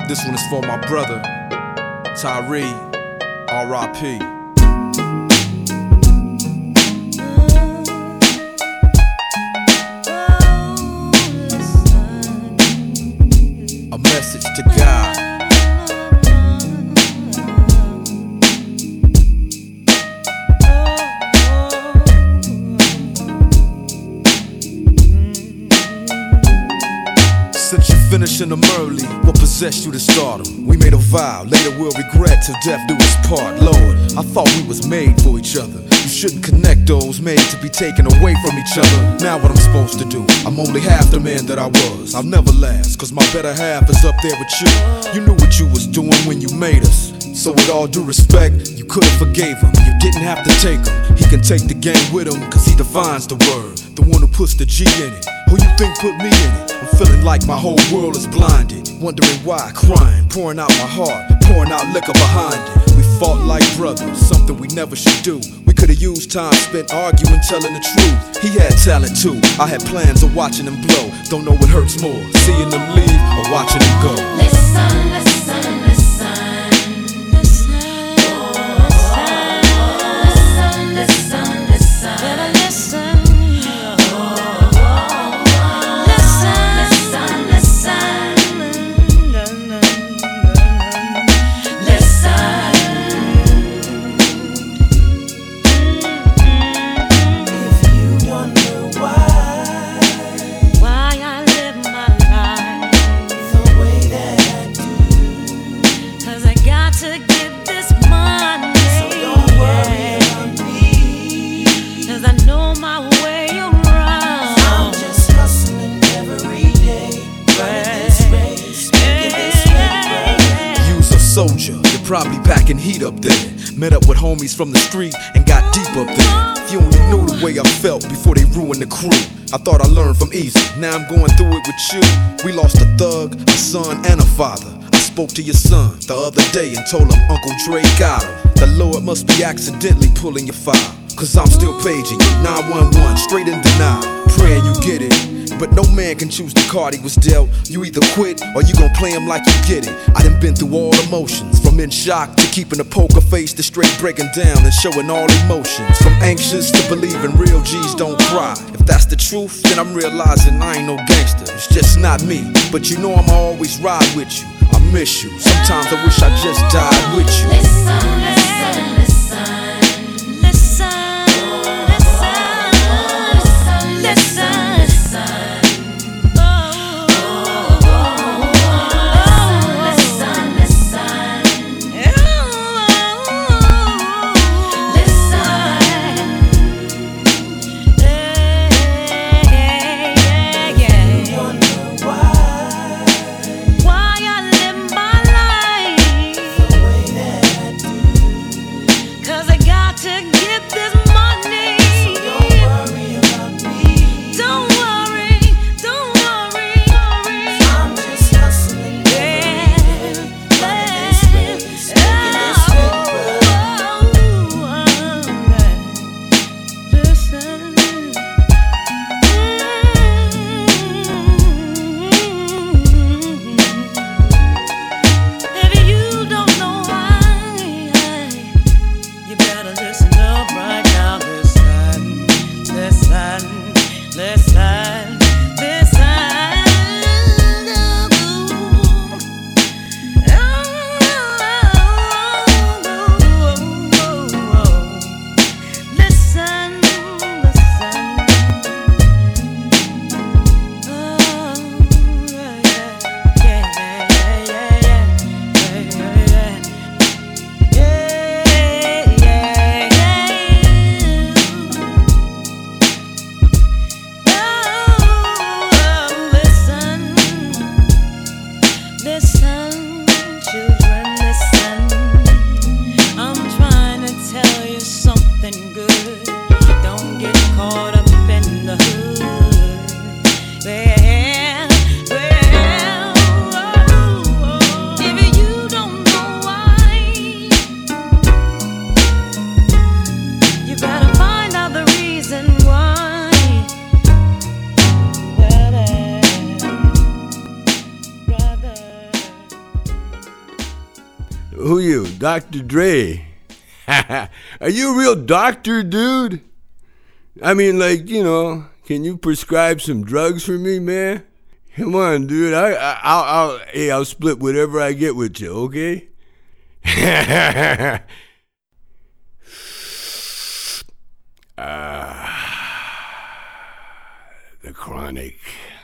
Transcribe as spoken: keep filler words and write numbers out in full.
This one is for my brother, Tyree, R I P A message to God. Since you finishing them early, what possessed you to stardom? We made a vow, later we'll regret till death do us part. Lord, I thought we was made for each other. You shouldn't connect those made to be taken away from each other. Now what I'm supposed to do? I'm only half the man that I was. I'll never last, cause my better half is up there with you. You knew what you was doing when you made us. So with all due respect, you could've forgave him. You didn't have to take him. He can take the game with him, cause he defines the word. The one who puts the G in it. Who you think put me in it? I'm feeling like my whole world is blinded. Wondering why, crying, pouring out my heart, pouring out liquor behind it. We fought like brothers, something we never should do. We could've used time spent arguing, telling the truth. He had talent too, I had plans of watching him blow. Don't know what hurts more, seeing them leave or watching him go. Listen, listen, listen. Soldier, you're probably packing heat up there. Met up with homies from the street and got deep up there. If you only knew the way I felt before they ruined the crew. I thought I learned from easy, now I'm going through it with you. We lost a thug, a son, and a father. I spoke to your son the other day and told him Uncle Dre got him. The Lord must be accidentally pulling your file, cause I'm still paging you, nine one one, straight in denial. Praying you get it, but no man can choose the card he was dealt. You either quit or you gon' play him like you get it. I done been through all emotions, from in shock to keeping a poker face to straight breaking down and showing all emotions. From anxious to believing real G's don't cry. If that's the truth, then I'm realizing I ain't no gangster. It's just not me, but you know I'ma always ride with you. I miss you, sometimes I wish I just died with you. Listen, listen, listen. Who you, Doctor Dre? Are you a real doctor, dude? I mean, like, you know, can you prescribe some drugs for me, man? Come on, dude. I, I, I'll, I'll, hey, I'll split whatever I get with you, okay? Ah, the Chronic.